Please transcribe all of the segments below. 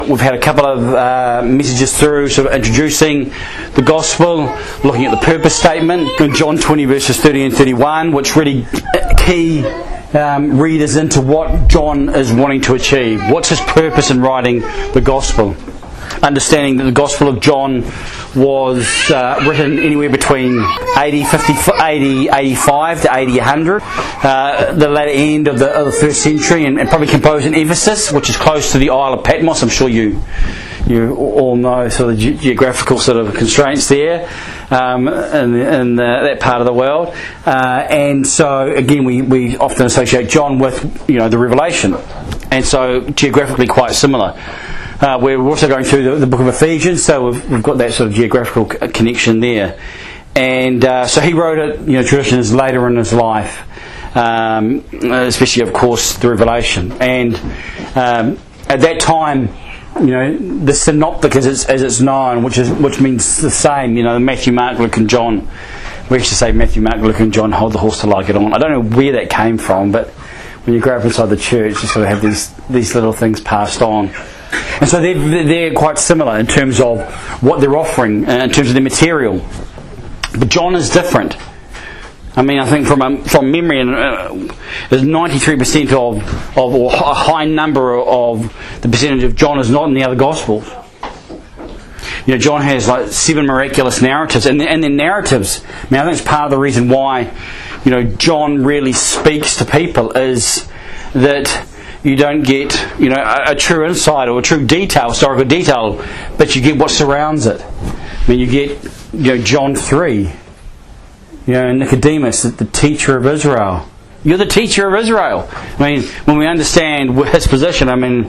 We've had a couple of messages through sort of introducing the gospel, looking at the purpose statement in John 20 verses 30 and 31, which really key readers into what John is wanting to achieve. What's his purpose in writing the gospel? Understanding that the Gospel of John was written anywhere between AD 85 to AD 100, the latter end of the first century, and probably composed in Ephesus, which is close to the Isle of Patmos. I'm sure you all know sort of geographical sort of constraints there in that part of the world. And so again, we often associate John with the Revelation, and so geographically quite similar. We're also going through the book of Ephesians, so we've got that sort of geographical connection there. And so he wrote it, tradition is later in his life, especially, of course, the Revelation. And at that time, the synoptic, as it's known, which means the same, Matthew, Mark, Luke, and John. We used to say Matthew, Mark, Luke, and John, hold the horse till I get on. I don't know where that came from, but when you grow up inside the church, you sort of have these little things passed on. And so they're quite similar in terms of what they're offering, in terms of their material. But John is different. I mean, I think from memory, there's 93% or a high number of the percentage of John is not in the other Gospels. John has like 7 miraculous narratives, and the narratives, I think it's part of the reason why, John really speaks to people is that you don't get, a true insight or a true historical detail, but you get what surrounds it. I mean, you get, John 3, Nicodemus, the teacher of Israel. You're the teacher of Israel. I mean, when we understand his position,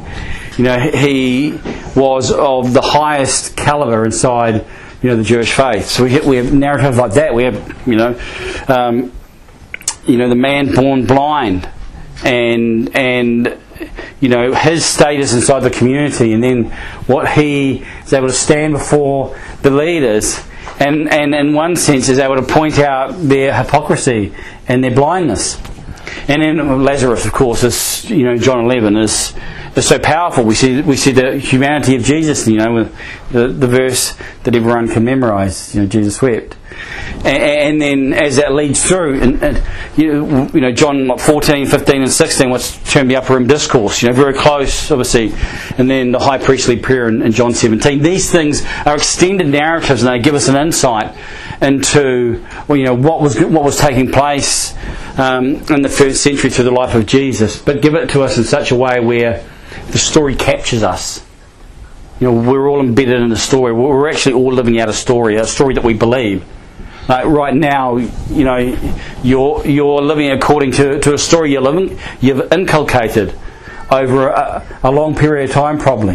he was of the highest caliber inside, the Jewish faith. So we have narratives like that. We have, the man born blind, and his status inside the community, and then what he is able to stand before the leaders, and in one sense is able to point out their hypocrisy and their blindness. And then Lazarus, of course, is John 11 is so powerful. We see the humanity of Jesus, with the verse that everyone can memorise. Jesus wept. And then as that leads through, and John 14, 15 and 16, what's termed the Upper Room Discourse, very close, obviously, and then the high priestly prayer in John 17. These things are extended narratives, and they give us an insight into what was taking place in the first century through the life of Jesus, but give it to us in such a way where the story captures us. We're all embedded in the story. We're actually all living out a story that we believe. Like right now, you're living according to a story you've inculcated over a long period of time, probably.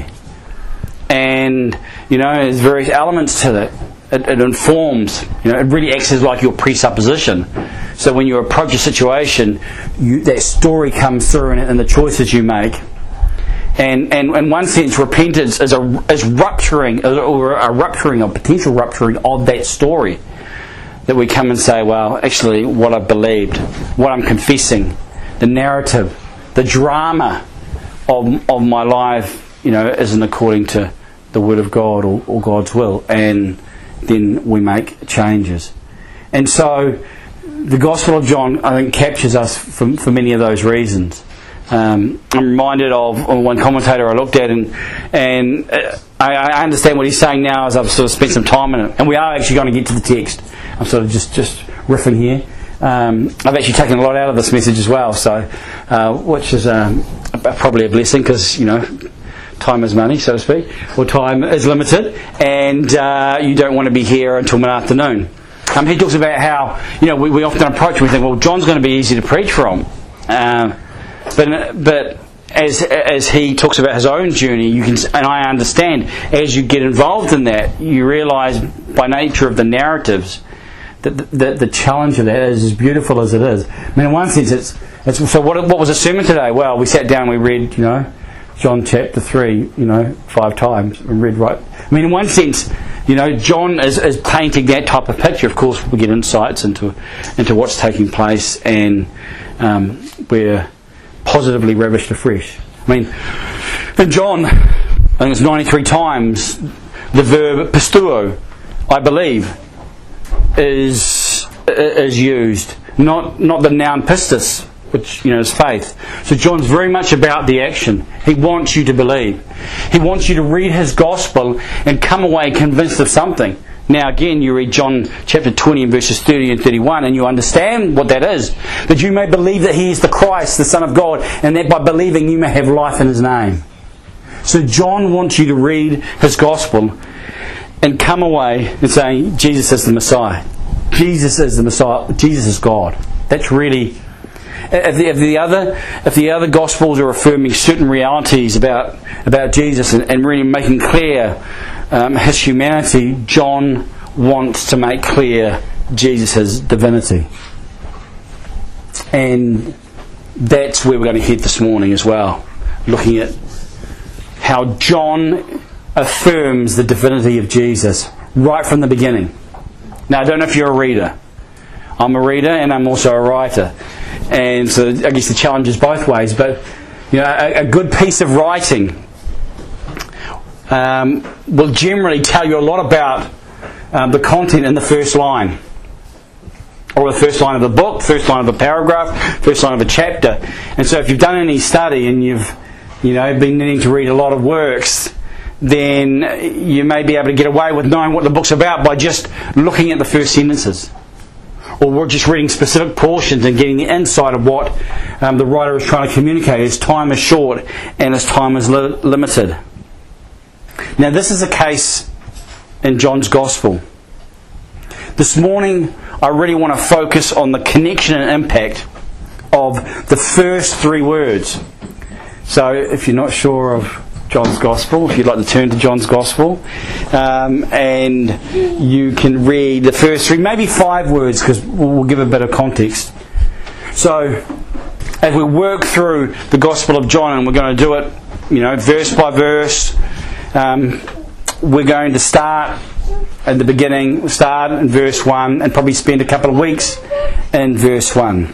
And there's various elements to that. It informs. It really acts as like your presupposition. So when you approach a situation, that story comes through in the choices you make. And in one sense, repentance is rupturing, or a potential rupturing of that story. That we come and say, well, actually, what I've believed, what I'm confessing, the narrative, the drama of my life, isn't according to the Word of God or God's will. And then we make changes. And so the Gospel of John, I think, captures us for many of those reasons. I'm reminded of one commentator I looked at, and I understand what he's saying now as I've sort of spent some time in it. And we are actually going to get to the text. I'm sort of just riffing here. I've actually taken a lot out of this message as well, so which is probably a blessing, because time is money, so to speak, or time is limited, and you don't want to be here until mid-afternoon. He talks about how we often approach and we think, well, John's going to be easy to preach from, but as he talks about his own journey, and I understand, as you get involved in that, you realise by nature of the narratives that the challenge of that is as beautiful as it is. In one sense, it's so. What was the sermon today? Well, we sat down, we read, John chapter 3, 5 times, and read right. In one sense, John is painting that type of picture. Of course, we get insights into what's taking place, and we're positively ravished afresh. In John, I think it's 93 times the verb pisteuo, I believe, is used. Not the noun pistis, which is faith. So John's very much about the action. He wants you to believe. He wants you to read his gospel and come away convinced of something. Now again, you read John chapter 20 and verses 30 and 31 and you understand what that is. That you may believe that he is the Christ, the Son of God, and that by believing you may have life in his name. So John wants you to read his gospel and come away and say, Jesus is the Messiah. Jesus is the Messiah. Jesus is God. That's really... If the other Gospels are affirming certain realities about Jesus and really making clear his humanity, John wants to make clear Jesus' divinity. And that's where we're going to head this morning as well, looking at how John affirms the divinity of Jesus right from the beginning. Now, I don't know if you're a reader. I'm a reader and I'm also a writer. And so I guess the challenge is both ways. But a good piece of writing will generally tell you a lot about the content in the first line. Or the first line of the book, first line of a paragraph, first line of a chapter. And so if you've done any study and you've been needing to read a lot of works, then you may be able to get away with knowing what the book's about by just looking at the first sentences. Or we're just reading specific portions and getting the insight of what the writer is trying to communicate. His time is short and his time is limited. Now this is the case in John's Gospel. This morning I really want to focus on the connection and impact of the first three words. So if you're not sure of John's Gospel, if you'd like to turn to John's Gospel, and you can read the first three, maybe 5 words, because we'll give a bit of context. So, as we work through the Gospel of John, and we're going to do it, verse by verse, we're going to start at the beginning, start in verse 1, and probably spend a couple of weeks in verse 1.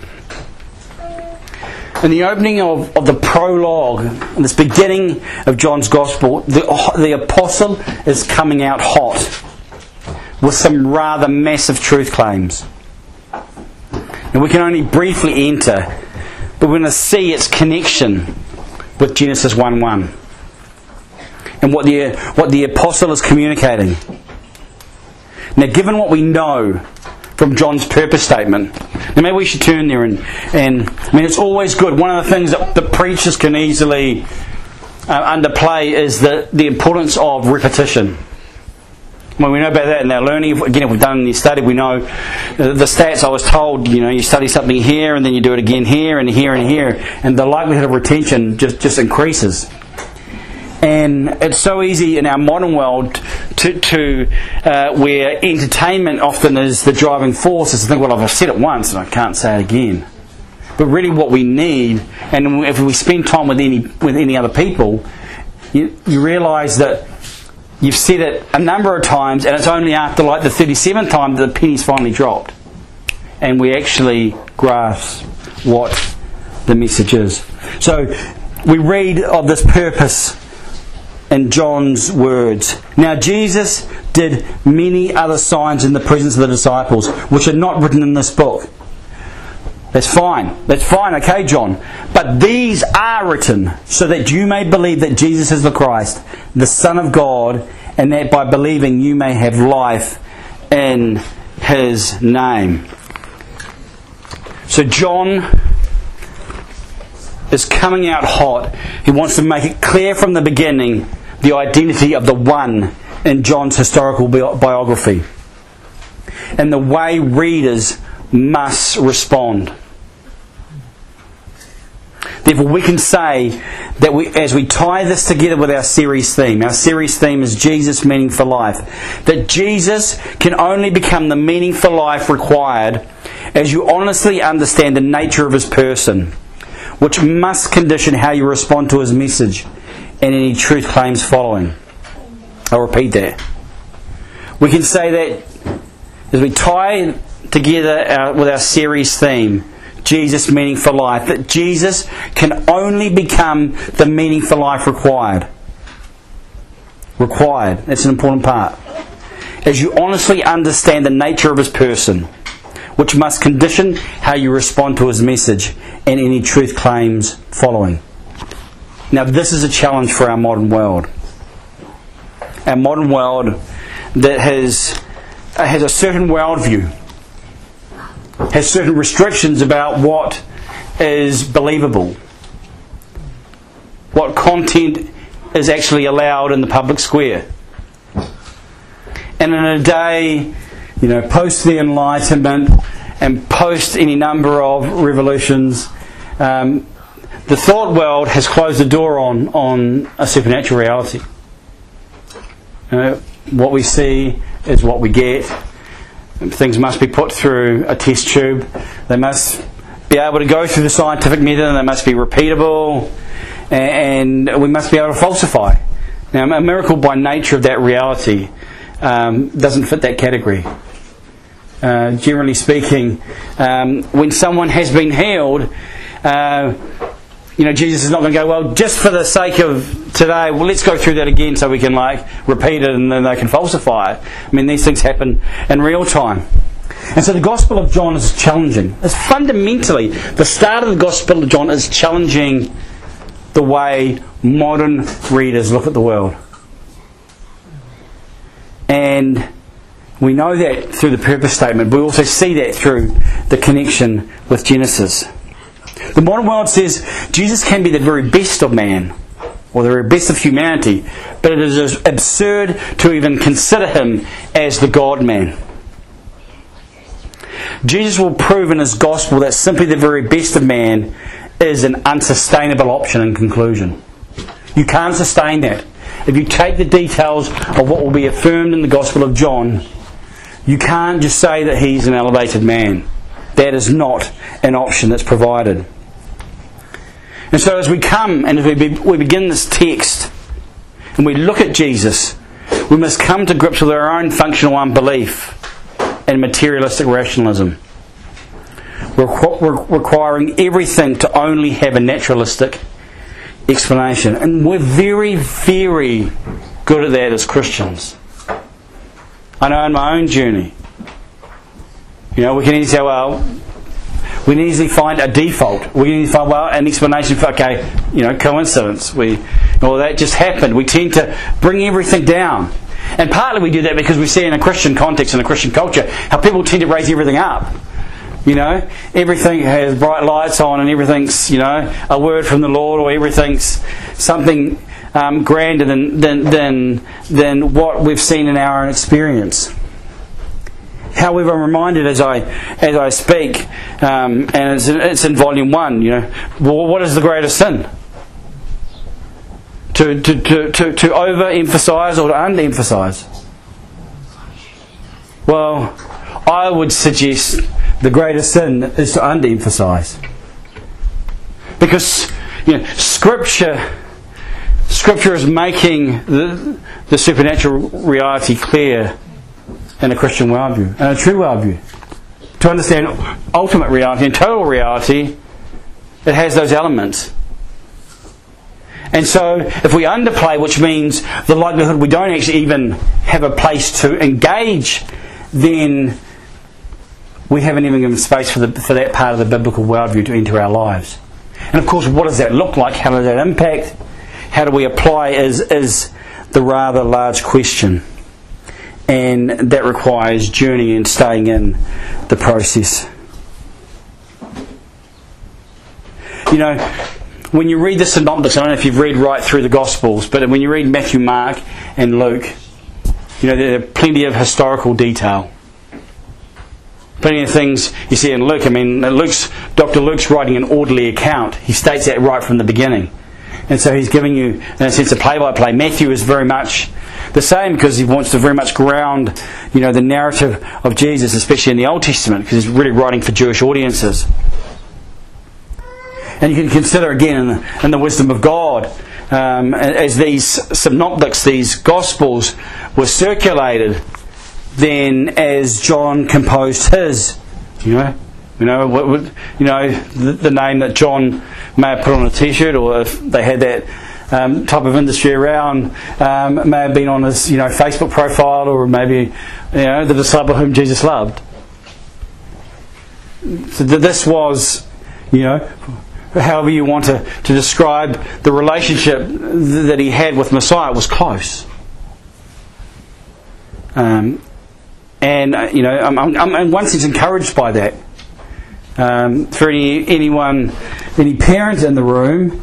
In the opening of the prologue, in this beginning of John's Gospel, the apostle is coming out hot with some rather massive truth claims. And we can only briefly enter, but we're going to see its connection with Genesis 1:1 and what the apostle is communicating. Now, given what we know from John's purpose statement, now maybe we should turn there and it's always good. One of the things that the preachers can easily underplay is the importance of repetition. Well, we know about that in our learning. Again, if we've done any study, we know the stats. I was told, you study something here and then you do it again here and here and here, and the likelihood of retention just increases. And it's so easy in our modern world to where entertainment often is the driving force, is to think, well, I've said it once and I can't say it again. But really what we need, and if we spend time with any other people, you realise that you've said it a number of times and it's only after like the 37th time that the penny's finally dropped. And we actually grasp what the message is. So we read of this purpose in John's words. Now Jesus did many other signs in the presence of the disciples, which are not written in this book. That's fine, okay, John. But these are written so that you may believe that Jesus is the Christ, the Son of God, and that by believing you may have life in his name. So John is coming out hot. He wants to make it clear from the beginning the identity of the one in John's historical biography and the way readers must respond. Therefore, we can say that as we tie this together with our series theme is Jesus, meaning for life, that Jesus can only become the meaning for life required as you honestly understand the nature of his person, which must condition how you respond to his message and any truth claims following. I'll repeat that. We can say that as we tie together with our series theme, Jesus, meaning for life, that Jesus can only become the meaning for life required required. That's an important part. As you honestly understand the nature of his person, which must condition how you respond to his message and any truth claims following. Now, this is a challenge for our modern world. Our modern world that has a certain worldview, has certain restrictions about what is believable, what content is actually allowed in the public square. And in a day, post the Enlightenment and post any number of revolutions, the thought world has closed the door on a supernatural reality. What we see is what we get. Things must be put through a test tube. They must be able to go through the scientific method, and they must be repeatable, and we must be able to falsify. Now, a miracle by nature of that reality doesn't fit that category. Generally speaking, when someone has been healed, Jesus is not going to go, well, just for the sake of today, well, let's go through that again so we can repeat it and then they can falsify it. I mean, these things happen in real time. And so the Gospel of John is challenging. It's fundamentally, the start of the Gospel of John is challenging the way modern readers look at the world. And we know that through the purpose statement, but we also see that through the connection with Genesis. The modern world says Jesus can be the very best of man, or the very best of humanity, but it is absurd to even consider him as the God-man. Jesus will prove in his gospel that simply the very best of man is an unsustainable option in conclusion. You can't sustain that. If you take the details of what will be affirmed in the Gospel of John, you can't just say that he's an elevated man. That is not an option that's provided. And so as we come and as we begin this text and we look at Jesus, we must come to grips with our own functional unbelief and materialistic rationalism. We're requiring everything to only have a naturalistic explanation. And we're very, very good at that as Christians. I know in my own journey, we can easily say, well, we can easily find a default. We can easily find, an explanation for, coincidence. That just happened. We tend to bring everything down. And partly we do that because we see in a Christian context, in a Christian culture, how people tend to raise everything up. Everything has bright lights on and everything's, a word from the Lord, or everything's something grander than what we've seen in our own experience. However, I'm reminded as I speak, and it's in volume 1. What is the greatest sin? To overemphasize or to underemphasize? Well, I would suggest the greatest sin is to underemphasize, because Scripture is making the supernatural reality clear in a Christian worldview, and a true worldview. To understand ultimate reality and total reality, it has those elements. And so, if we underplay, which means the likelihood we don't actually even have a place to engage, then we haven't even given space for that part of the biblical worldview to enter our lives. And of course, what does that look like? How does that impact? How do we apply is the rather large question. And that requires journeying and staying in the process. When you read the synoptics, I don't know if you've read right through the Gospels, but when you read Matthew, Mark and Luke, there are plenty of historical detail. Plenty of things you see in Luke. Dr. Luke's writing an orderly account. He states that right from the beginning. And so he's giving you, in a sense, a play-by-play. Matthew is very much the same, because he wants to very much ground, the narrative of Jesus, especially in the Old Testament, because he's really writing for Jewish audiences. And you can consider again in the wisdom of God, as these synoptics, these Gospels were circulated, then as John composed his, the name that John may have put on a T-shirt, or if they had that type of industry around may have been on his Facebook profile, or maybe the disciple whom Jesus loved. So this was, however you want to describe the relationship that he had with Messiah, was close. I'm in one sense encouraged by that. For any parent in the room,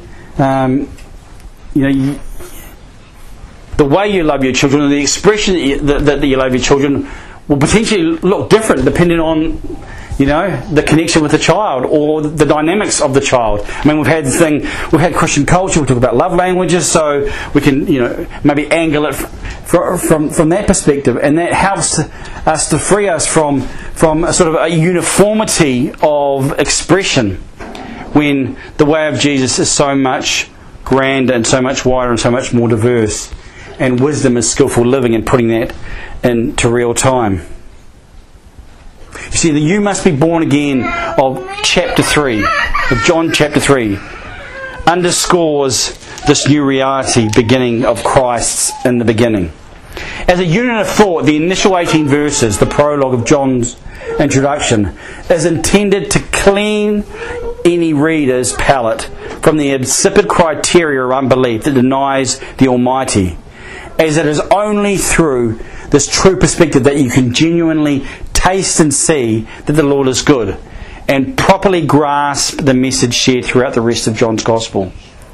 the way you love your children and the expression that you love your children will potentially look different depending on the connection with the child or the dynamics of the child. I mean, we've had Christian culture. We talk about love languages, so we can maybe angle it from that perspective, and that helps us to free us from a sort of a uniformity of expression, when the way of Jesus is so much grander and so much wider and so much more diverse, and wisdom is skillful living and putting that into real time. You see, the "you must be born again" of chapter 3, of John chapter 3, underscores this new reality beginning of Christ's in the beginning. As a unit of thought, the initial 18 verses, the prologue of John's introduction, is intended to clean any reader's palate from the insipid criteria of unbelief that denies the Almighty, as it is only through this true perspective that you can genuinely taste and see that the Lord is good, and properly grasp the message shared throughout the rest of John's Gospel.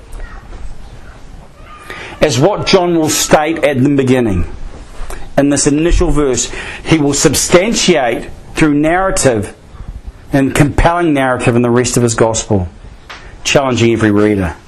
As what John will state at the beginning, in this initial verse, he will substantiate through narrative and compelling narrative in the rest of his Gospel, challenging every reader.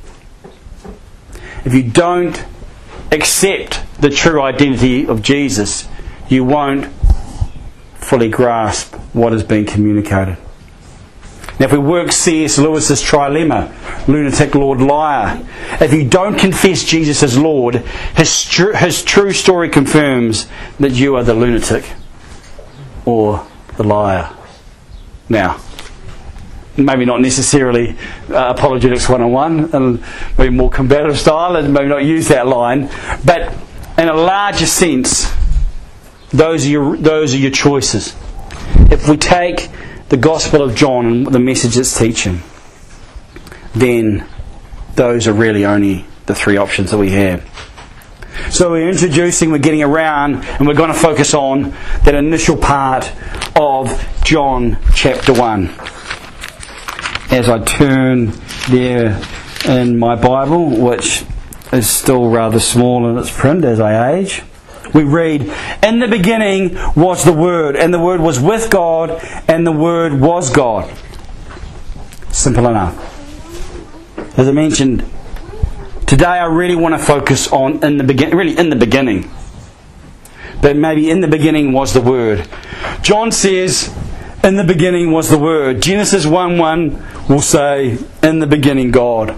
If you don't accept the true identity of Jesus, you won't fully grasp what is being communicated. Now, if we work C.S. Lewis's trilemma, lunatic, Lord, liar, if you don't confess Jesus as Lord, his true story confirms that you are the lunatic or the liar. Now, maybe not necessarily Apologetics 101, and maybe more combative style, and maybe not use that line, but in a larger sense, those are your choices. If we take the Gospel of John and the message it's teaching, then those are really only the three options that we have. So we're getting around, and we're going to focus on that initial part of John chapter 1. As I turn there in my Bible, which is still rather small in its print as I age, we read, "In the beginning was the Word, and the Word was with God, and the Word was God." Simple enough. As I mentioned, today I really want to focus on in the beginning. But maybe in the beginning was the Word. John says, in the beginning was the Word. Genesis 1:1 will say, in the beginning God.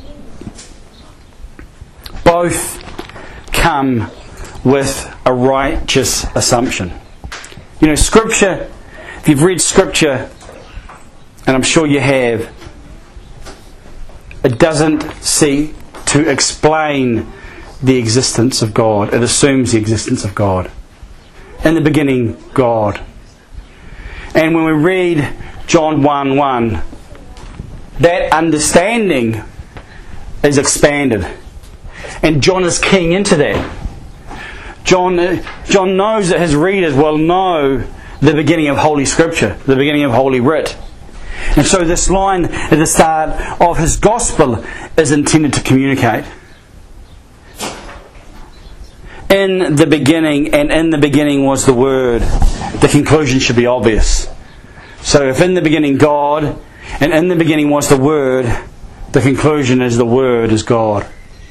Both come with a righteous assumption. Scripture, if you've read Scripture, and I'm sure you have, it doesn't seek to explain the existence of God. It assumes the existence of God. In the beginning, God. And when we read John 1:1, that understanding is expanded. And John is keying into that. John knows that his readers will know the beginning of Holy Scripture, the beginning of Holy Writ. And so this line at the start of his Gospel is intended to communicate. In the beginning, and in the beginning was the Word. The conclusion should be obvious. So if in the beginning God, and in the beginning was the Word, the conclusion is the Word is God.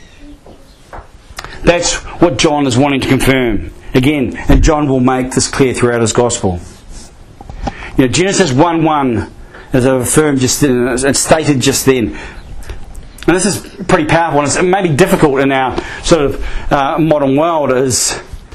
That's what John is wanting to confirm. Again, and John will make this clear throughout his Gospel. Genesis 1:1, as I affirmed just then, and stated just then. And this is pretty powerful, and it may be difficult in our sort of modern world, is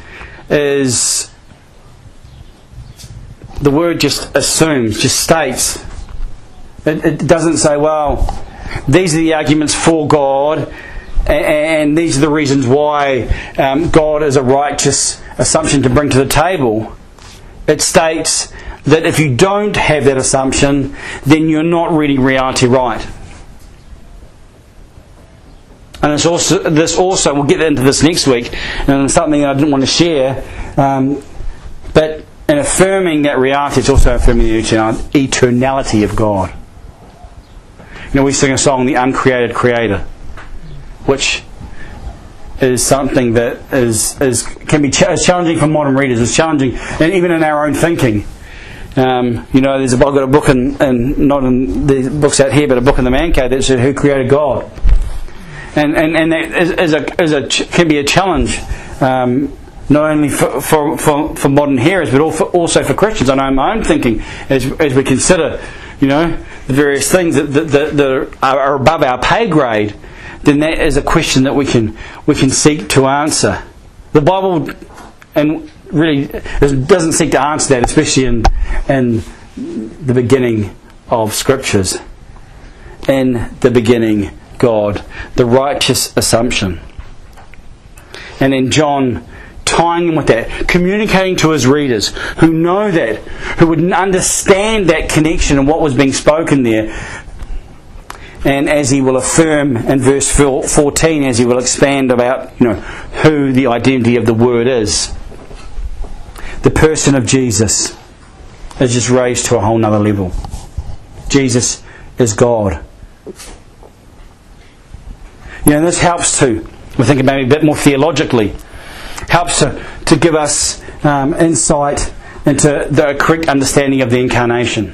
the word just assumes, just states. It doesn't say, well, these are the arguments for God, and these are the reasons why God is a righteous assumption to bring to the table. It states that if you don't have that assumption, then you're not reading reality right. And this also, we'll get into this next week, and something I didn't want to share, but in affirming that reality, it's also affirming the eternality of God. You know, we sing a song, The Uncreated Creator, which is something that can be challenging for modern readers. It's challenging, and even in our own thinking. I've got a book in not in the books out here, but a book in the Man Cave that said, "Who created God?" And that can be a challenge, not only for modern hearers, but also for Christians. I know my own thinking as we consider, the various things that are above our pay grade. Then that is a question that we can seek to answer. The Bible really doesn't seek to answer that, especially in the beginning of Scriptures. In the beginning, God, the righteous assumption. And then John, tying in with that, communicating to his readers who know that, who would understand that connection and what was being spoken there. And as he will affirm in verse 14, as he will expand about who the identity of the Word is, the person of Jesus is just raised to a whole nother level. Jesus is God. This helps we're thinking maybe a bit more theologically, helps to give us insight into the correct understanding of the Incarnation,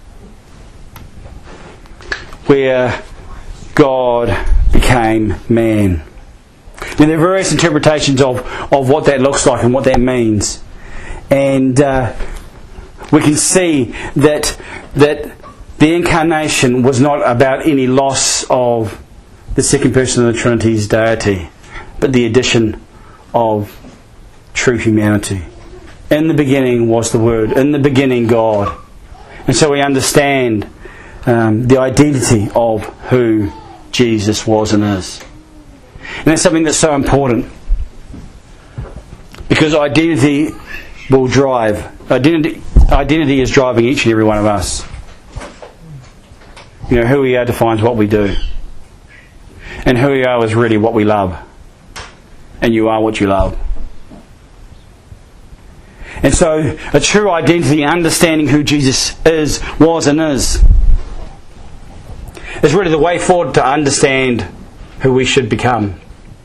where God became man. There are various interpretations of what that looks like and what that means. And we can see that the Incarnation was not about any loss of the second person of the Trinity's deity, but the addition of true humanity. In the beginning was the Word. In the beginning, God. And so we understand the identity of who Jesus was and is. And that's something that's so important, because identity will drive. Identity is driving each and every one of us. Who we are defines what we do. And who we are is really what we love. And you are what you love. And so a true identity, understanding who Jesus was and is really the way forward to understand who we should become.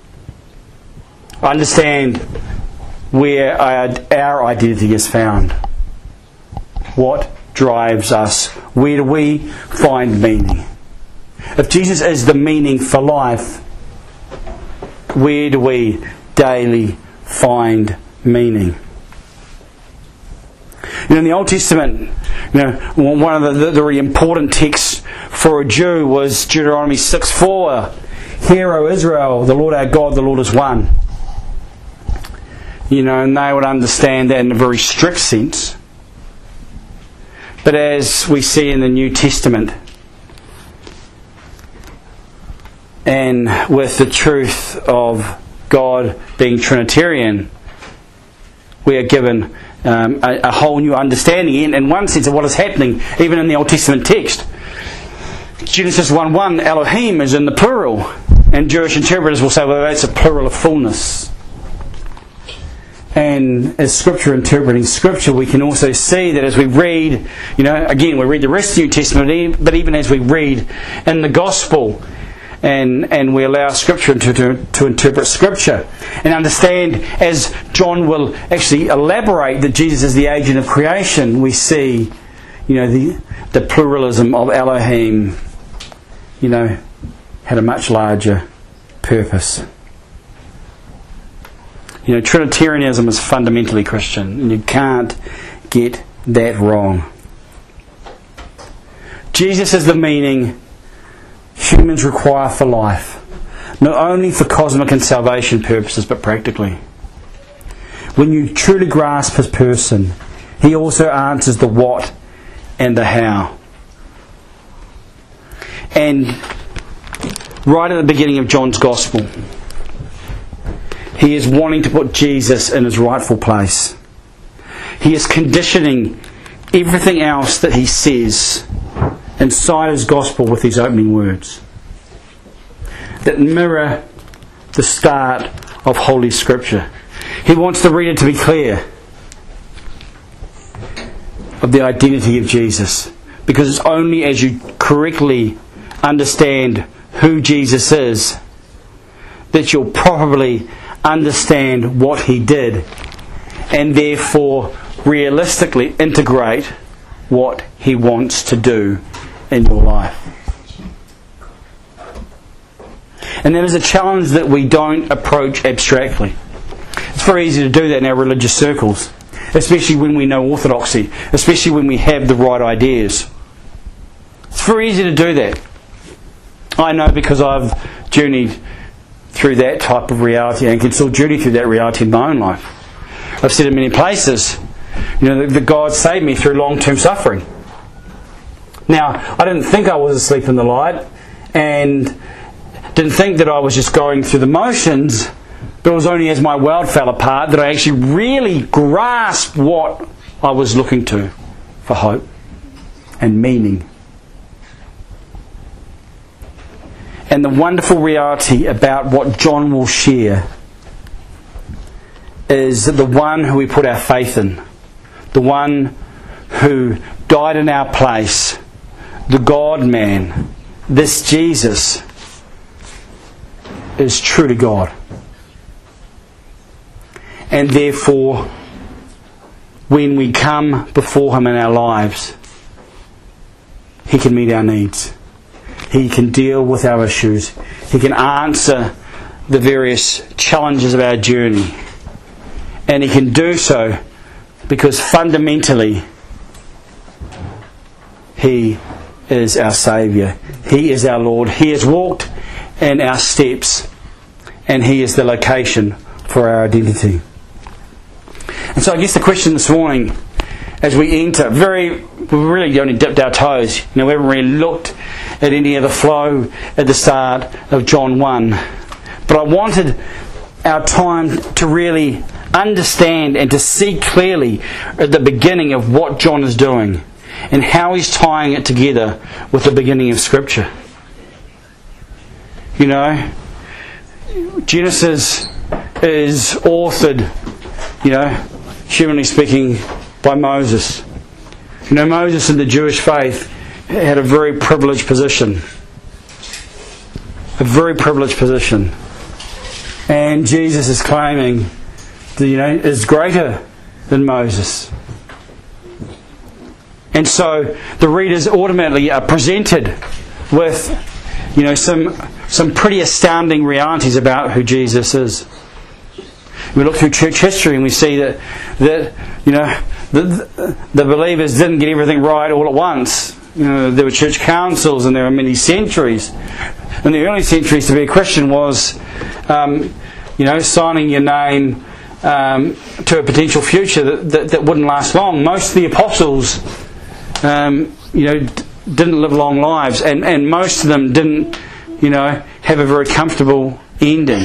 Understand where our identity is found. What drives us? Where do we find meaning? If Jesus is the meaning for life, where do we daily find meaning? In the Old Testament, one of the really important texts for a Jew was Deuteronomy 6:4. Hear, O Israel, the Lord our God, the Lord is one. And they would understand that in a very strict sense. But as we see in the New Testament, and with the truth of God being Trinitarian, we are given a whole new understanding in one sense of what is happening even in the Old Testament text. Genesis 1:1, Elohim is in the plural, and Jewish interpreters will say, well, that's a plural of fullness. And as Scripture interpreting Scripture, we can also see that as we read, again, we read the rest of the New Testament, but even as we read in the Gospel, and we allow Scripture to interpret Scripture, and understand, as John will actually elaborate, that Jesus is the agent of creation, we see, the pluralism of Elohim, had a much larger purpose. Trinitarianism is fundamentally Christian, and you can't get that wrong. Jesus is the meaning humans require for life, not only for cosmic and salvation purposes, but practically. When you truly grasp His person, He also answers the what and the how. And right at the beginning of John's Gospel. He is wanting to put Jesus in his rightful place. He is conditioning everything else that he says inside his Gospel with his opening words that mirror the start of Holy Scripture. He wants the reader to be clear of the identity of Jesus, because it's only as you correctly understand who Jesus is that you'll probably understand what he did, and therefore realistically integrate what he wants to do in your life. And that is a challenge that we don't approach abstractly. It's very easy to do that in our religious circles, especially when we know orthodoxy, especially when we have the right ideas. It's very easy to do that. I know, because I've journeyed through that type of reality and can still journey through that reality in my own life. I've said in many places, that God saved me through long-term suffering. Now, I didn't think I was asleep in the light, and didn't think that I was just going through the motions, but it was only as my world fell apart that I actually really grasped what I was looking to for hope and meaning. And the wonderful reality about what John will share is that the one who we put our faith in, the one who died in our place, the God-man, this Jesus, is truly God. And therefore, when we come before him in our lives, he can meet our needs. He can deal with our issues. He can answer the various challenges of our journey. And he can do so because fundamentally he is our Saviour. He is our Lord. He has walked in our steps, and he is the location for our identity. And so I guess the question this morning, as we enter, we've really only dipped our toes. We haven't really looked at any of the flow at the start of John 1. But I wanted our time to really understand and to see clearly at the beginning of what John is doing and how he's tying it together with the beginning of Scripture. Genesis is authored, humanly speaking, by Moses. Moses in the Jewish faith had a very privileged position. A very privileged position. And Jesus is claiming that, is greater than Moses. And so the readers automatically are presented with, some pretty astounding realities about who Jesus is. We look through church history and we see that the believers didn't get everything right all at once. There were church councils and there were many centuries. In the early centuries, to be a Christian was, signing your name to a potential future that wouldn't last long. Most of the apostles, didn't live long lives, and most of them didn't, have a very comfortable ending.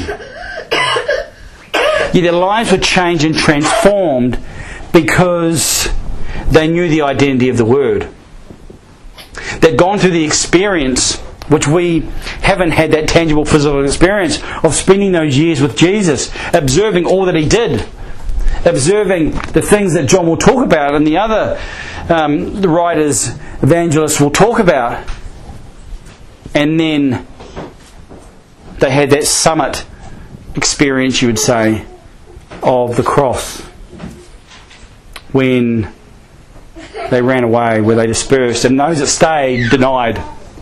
Yet their lives were changed and transformed because they knew the identity of the Word. They'd gone through the experience, which we haven't had that tangible physical experience, of spending those years with Jesus, observing all that he did, observing the things that John will talk about and the other the writers, evangelists will talk about. And then they had that summit experience, you would say, of the cross, when they ran away, where they dispersed, and those that stayed denied.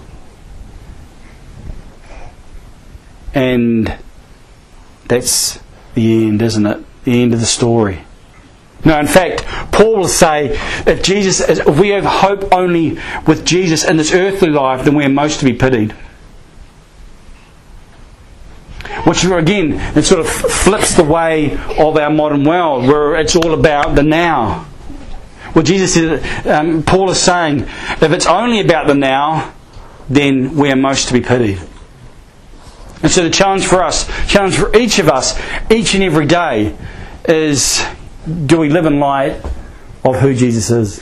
And that's the end, isn't it? The end of the story. No, in fact, Paul will say, if we have hope only with Jesus in this earthly life, then we are most to be pitied. Which again, it sort of flips the way of our modern world, where it's all about the now. Well, Paul is saying, if it's only about the now, then we are most to be pitied. And so the challenge for each of us, each and every day, is, do we live in light of who Jesus is?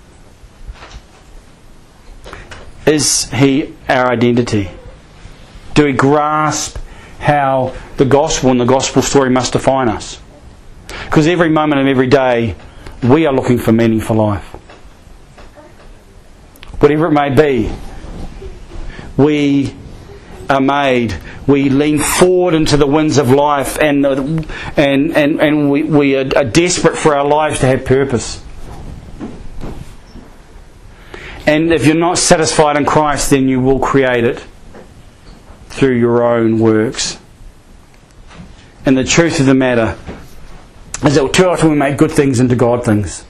Is He our identity? Do we grasp how the gospel and the gospel story must define us? Because every moment of every day, we are looking for meaning for life. Whatever it may be, we are made. We lean forward into the winds of life, and we are desperate for our lives to have purpose. And if you're not satisfied in Christ, then you will create it through your own works. And the truth of the matter is that too often we make good things into God things.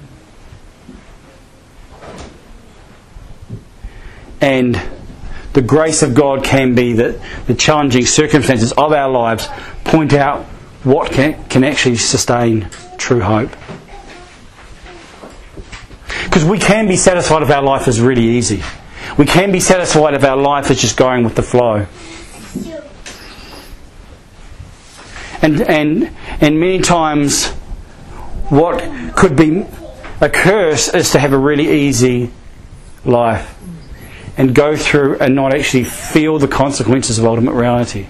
And the grace of God can be that the challenging circumstances of our lives point out what can actually sustain true hope. Because we can be satisfied if our life is really easy. We can be satisfied if our life is just going with the flow. And many times what could be a curse is to have a really easy life and go through and not actually feel the consequences of ultimate reality.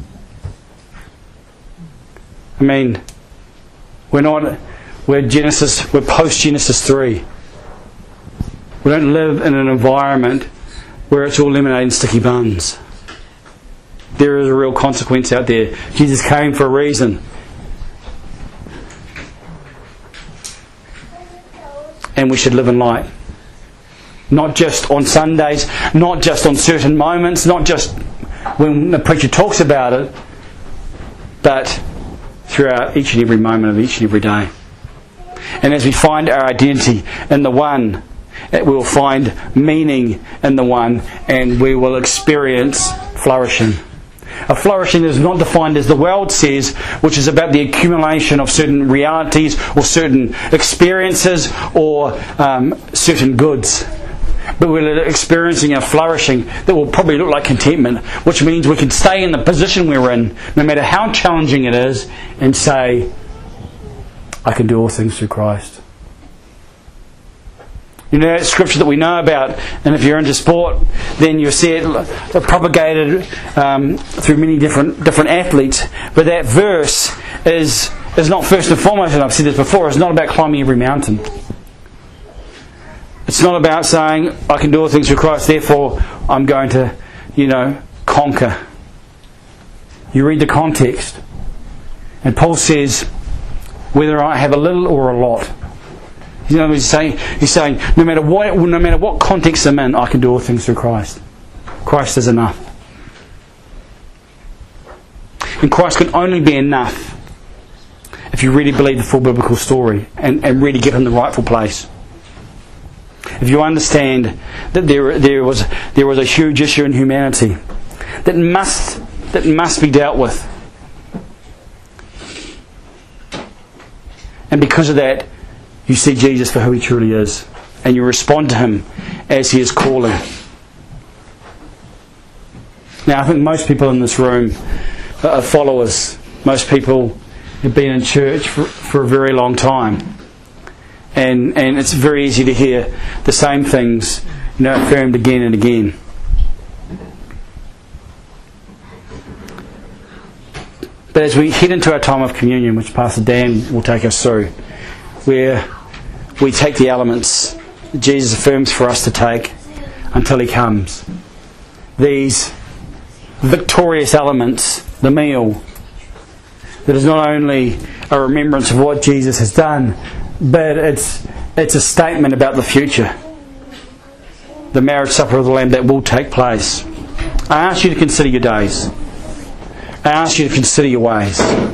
I mean, we're post-Genesis 3. We don't live in an environment where it's all lemonade and sticky buns. There is a real consequence out there. Jesus came for a reason. And we should live in light. Not just on Sundays, not just on certain moments, not just when the preacher talks about it, but throughout each and every moment of each and every day. And as we find our identity in the one, we will find meaning in the one, and we will experience flourishing. A flourishing is not defined as the world says, which is about the accumulation of certain realities or certain experiences or certain goods. But we're experiencing a flourishing that will probably look like contentment, which means we can stay in the position we're in, no matter how challenging it is, and say, I can do all things through Christ. You know that scripture that we know about, and if you're into sport, then you'll see it propagated through many different athletes. But that verse is not first and foremost, and I've said this before, it's not about climbing every mountain. It's not about saying, I can do all things through Christ, therefore I'm going to, conquer. You read the context, and Paul says, whether I have a little or a lot. He's saying, no matter what context I'm in, I can do all things through Christ. Christ is enough. And Christ can only be enough if you really believe the full biblical story and really get in the rightful place. If you understand that there was a huge issue in humanity that must be dealt with, and because of that, you see Jesus for who He truly is, and you respond to Him as He is calling. Now, I think most people in this room are followers. Most people have been in church for a very long time, and it's very easy to hear the same things, affirmed again and again. But as we head into our time of communion, which Pastor Dan will take us through, where we take the elements that Jesus affirms for us to take until He comes. These victorious elements, the meal, that is not only a remembrance of what Jesus has done, but it's a statement about the future. The marriage supper of the Lamb that will take place. I ask you to consider your days. I ask you to consider your ways.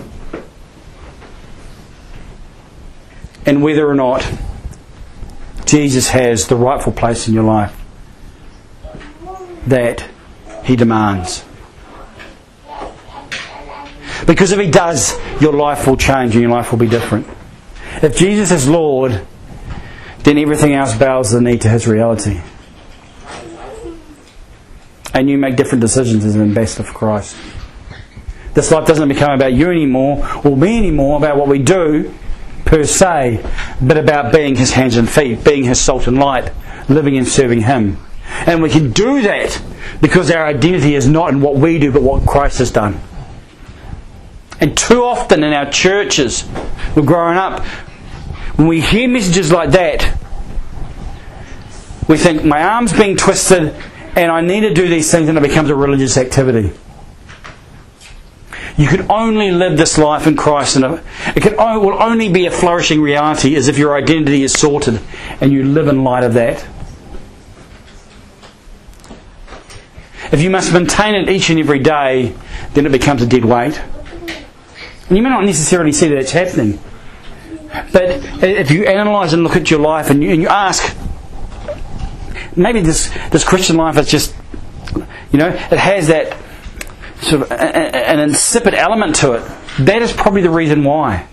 And whether or not Jesus has the rightful place in your life that He demands. Because if He does, your life will change and your life will be different. If Jesus is Lord, then everything else bows the knee to His reality. And you make different decisions as an ambassador for Christ. This life doesn't become about you anymore, or me anymore, about what we do, per se, but about being His hands and feet, being His salt and light, living and serving Him. And we can do that because our identity is not in what we do, but what Christ has done. And too often in our churches, we're growing up, when we hear messages like that, we think, my arm's being twisted and I need to do these things, and it becomes a religious activity. You can only live this life in Christ, and will only be a flourishing reality as if your identity is sorted and you live in light of that. If you must maintain it each and every day, then it becomes a dead weight. And you may not necessarily see that it's happening. But if you analyse and look at your life and you ask, maybe this Christian life is just, it has that sort of an insipid element to it. That is probably the reason why.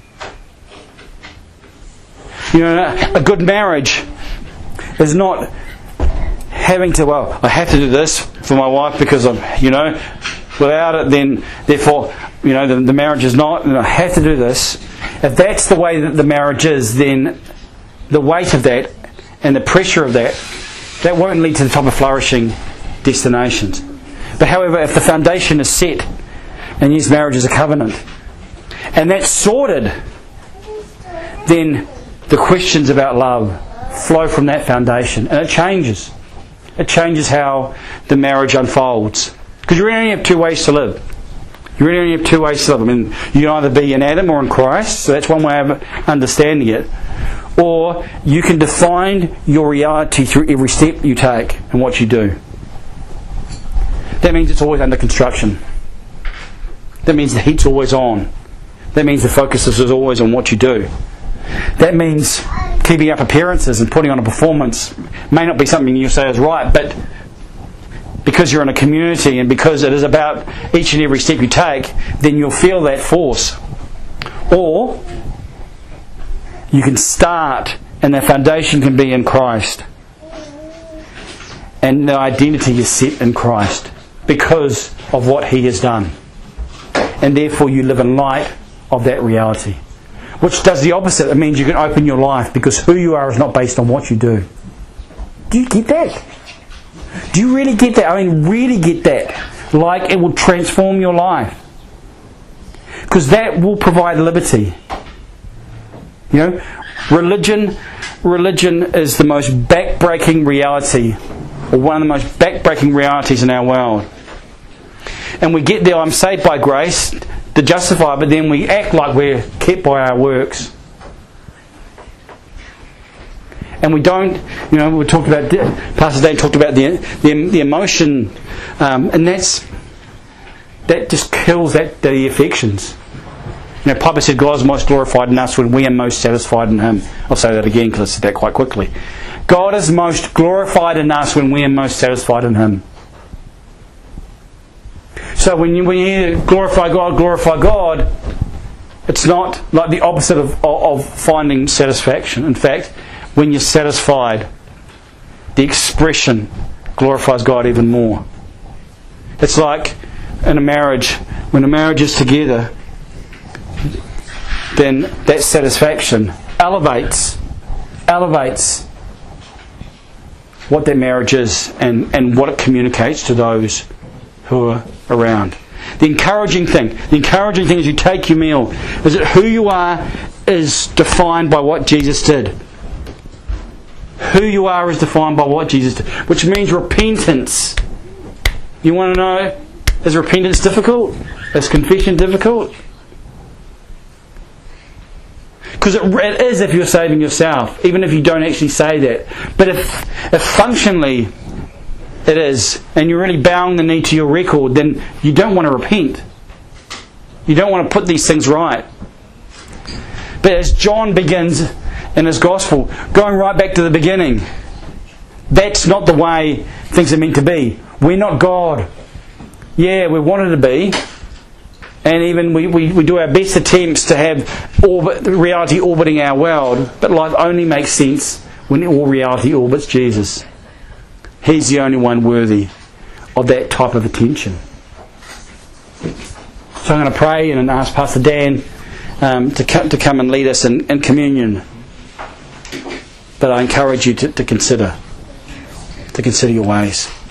A good marriage is not having to, I have to do this for my wife because without it, then therefore, the marriage is not, and I have to do this. If that's the way that the marriage is, then the weight of that and the pressure of that won't lead to the type of flourishing destinations. But however, if the foundation is set, and yes, marriage is a covenant, and that's sorted, then the questions about love flow from that foundation, and it changes. It changes how the marriage unfolds. Because you really only have two ways to live. You really only have two ways to live. I mean, you can either be in Adam or in Christ, so that's one way of understanding it. Or you can define your reality through every step you take and what you do. That means it's always under construction. That means the heat's always on. That means the focus is always on what you do. That means keeping up appearances and putting on a performance may not be something you say is right, but because you're in a community and because it is about each and every step you take, then you'll feel that force. Or you can start and the foundation can be in Christ. And the identity is set in Christ because of what He has done. And therefore you live in light of that reality. Which does the opposite. It means you can open your life because who you are is not based on what you do. Do you get that? Do you really get that? I mean, really get that. Like it will transform your life. Because that will provide liberty. Religion is the most backbreaking reality, or one of the most backbreaking realities in our world. And we get there, I'm saved by grace, to justify, but then we act like we're kept by our works. And we don't, we talked about, Pastor Dave talked about the emotion, and that just kills the affections. Piper said God is most glorified in us when we are most satisfied in Him. I'll say that again because I said that quite quickly. God is most glorified in us when we are most satisfied in Him. So when you hear glorify God, it's not like the opposite of finding satisfaction. In fact, when you're satisfied, the expression glorifies God even more. It's like in a marriage, when a marriage is together, then that satisfaction elevates what that marriage is and what it communicates to those who are around. The encouraging thing as you take your meal is that who you are is defined by what Jesus did. Who you are is defined by what Jesus did, which means repentance. You want to know, is repentance difficult? Is confession difficult? Because it is if you're saving yourself, even if you don't actually say that. But if functionally it is, and you're really bowing the knee to your record, then you don't want to repent. You don't want to put these things right. But as John begins in his Gospel, going right back to the beginning, that's not the way things are meant to be. We're not God. Yeah, we wanted to be. And even we do our best attempts to have reality orbiting our world, but life only makes sense when all reality orbits Jesus. He's the only one worthy of that type of attention. So I'm going to pray and ask Pastor Dan to come and lead us in communion. But I encourage you to consider your ways.